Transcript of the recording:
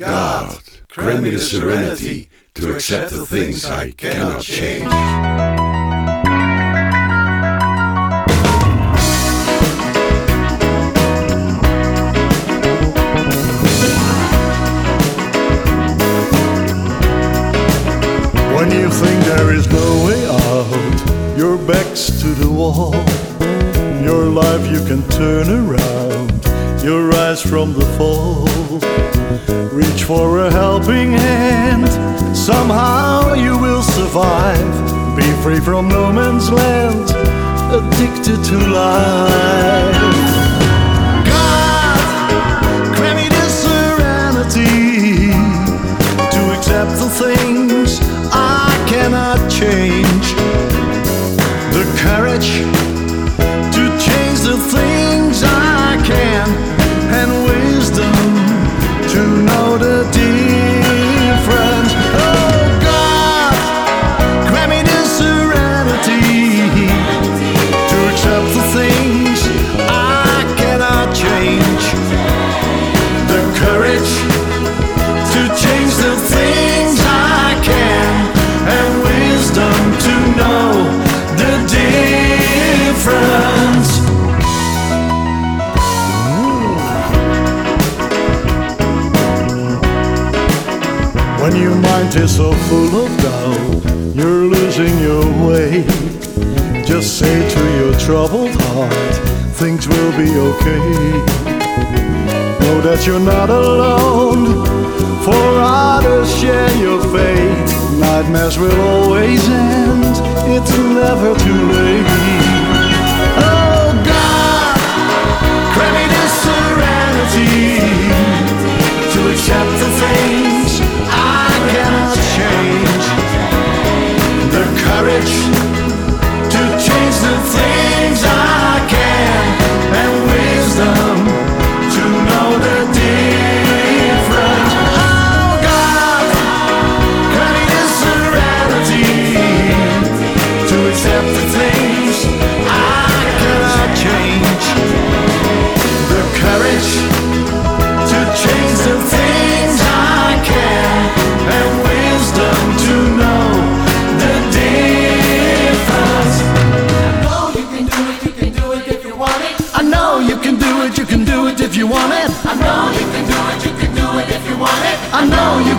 God, grant me the serenity to accept the things I cannot change. When you think there is no way out, your back's to the wall. Your life you can turn around, you rise from the fall. Reach for a helping hand, somehow you will survive. Be free from no man's land, addicted to life. God, grant me the serenity to accept the things I cannot change, the courage to change the things I can, and wisdom to know the difference. Oh God, grant me the serenity to accept the things I cannot change, the courage to change the things I can, and wisdom to know the difference. When your mind is so full of doubt, you're losing your way, just say to your troubled heart, things will be okay. Know that you're not alone, for others share your fate. Nightmares will always end, it's never too late. Oh God, grant me the serenity to accept the things I cannot change, the courage to change the things I can, and wisdom to know the difference. Oh God, grant me the serenity to accept the things I cannot change, the courage to change the things I can, and wisdom to know the difference. I know you can do it, you can do it if you want it. I know you can do it, you can do it if you want it. I know you